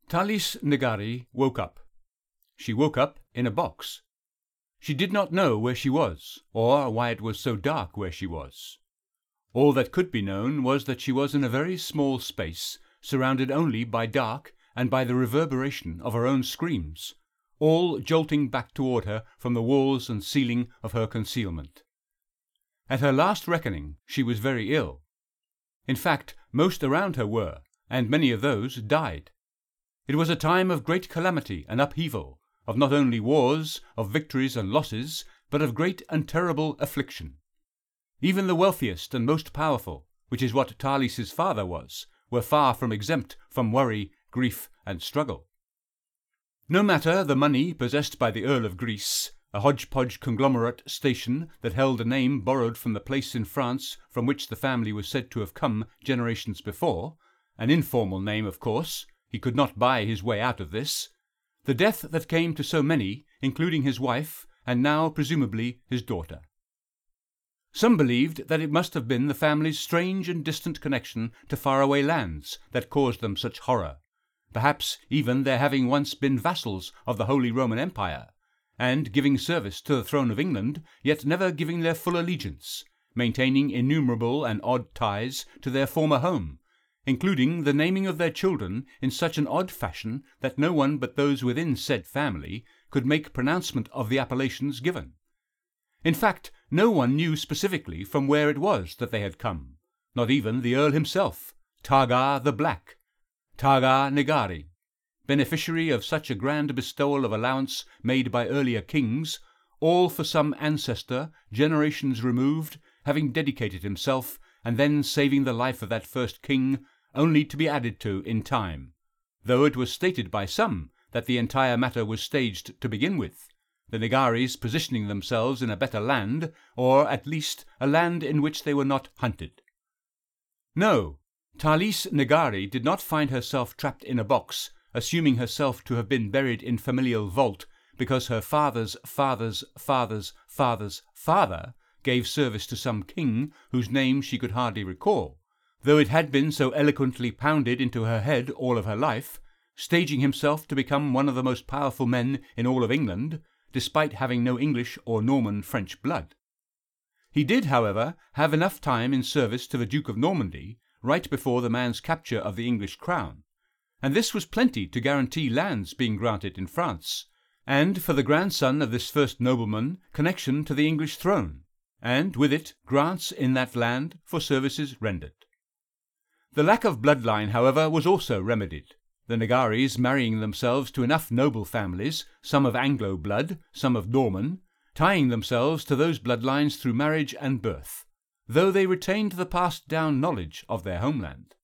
Thalis Nagari woke up. She woke up in a box. She did not know where she was, or why it was so dark where she was. All that could be known was that she was in a very small space, surrounded only by dark and by the reverberation of her own screams, all jolting back toward her from the walls and ceiling of her concealment. At her last reckoning, she was very ill. In fact, most around her were, and many of those died. It was a time of great calamity and upheaval, of not only wars, of victories and losses, but of great and terrible affliction. Even the wealthiest and most powerful, which is what Thalis's father was, were far from exempt from worry, grief, and struggle. No matter the money possessed by the Earl of Greece, a hodgepodge conglomerate station that held a name borrowed from the place in France from which the family was said to have come generations before, an informal name, of course. He could not buy his way out of this. The death that came to so many, including his wife, and now presumably his daughter. Some believed that it must have been the family's strange and distant connection to faraway lands that caused them such horror, perhaps even their having once been vassals of the Holy Roman Empire, and giving service to the throne of England, yet never giving their full allegiance, maintaining innumerable and odd ties to their former home, including the naming of their children in such an odd fashion that no one but those within said family could make pronouncement of the appellations given. In fact, no one knew specifically from where it was that they had come, not even the Earl himself, Targar the Black, Targar Nagari, beneficiary of such a grand bestowal of allowance made by earlier kings, all for some ancestor, generations removed, having dedicated himself, and then saving the life of that first king, only to be added to in time, though it was stated by some that the entire matter was staged to begin with, the Nagaris positioning themselves in a better land, or at least a land in which they were not hunted. No, Thalis Nagari did not find herself trapped in a box, assuming herself to have been buried in familial vault because her father's father's father's father's father gave service to some king whose name she could hardly recall, though it had been so eloquently pounded into her head all of her life, staging himself to become one of the most powerful men in all of England, despite having no English or Norman French blood. He did, however, have enough time in service to the Duke of Normandy, right before the man's capture of the English crown, and this was plenty to guarantee lands being granted in France, and for the grandson of this first nobleman connection to the English throne, and with it grants in that land for services rendered. The lack of bloodline, however, was also remedied, the Nagaris marrying themselves to enough noble families, some of Anglo blood, some of Norman, tying themselves to those bloodlines through marriage and birth, though they retained the passed-down knowledge of their homeland.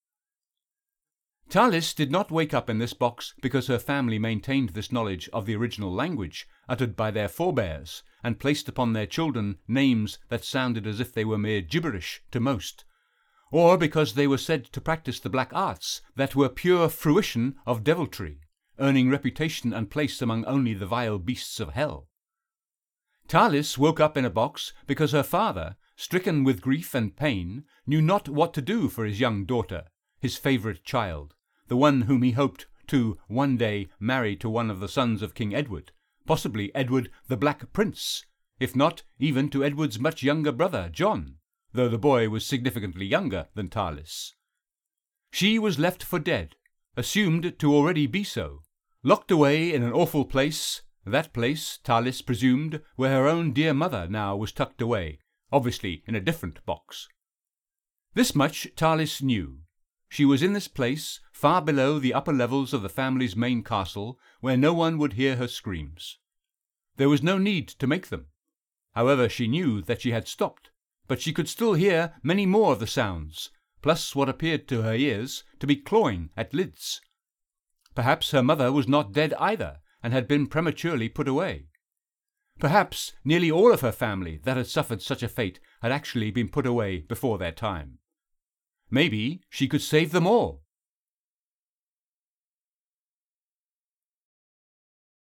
Thalis did not wake up in this box because her family maintained this knowledge of the original language uttered by their forebears, and placed upon their children names that sounded as if they were mere gibberish to most, or because they were said to practice the black arts that were pure fruition of deviltry, earning reputation and place among only the vile beasts of hell. Thalis woke up in a box because her father, stricken with grief and pain, knew not what to do for his young daughter, his favourite child, the one whom he hoped to one day marry to one of the sons of King Edward, possibly Edward the Black Prince, if not even to Edward's much younger brother, John, though the boy was significantly younger than Thalis. She was left for dead, assumed to already be so, locked away in an awful place, that place, Thalis presumed, where her own dear mother now was tucked away, obviously in a different box. This much Thalis knew. She was in this place, far below the upper levels of the family's main castle, where no one would hear her screams. There was no need to make them. However, she knew that she had stopped, but she could still hear many more of the sounds, plus what appeared to her ears to be clawing at lids. Perhaps her mother was not dead either, and had been prematurely put away. Perhaps nearly all of her family that had suffered such a fate had actually been put away before their time. Maybe she could save them all,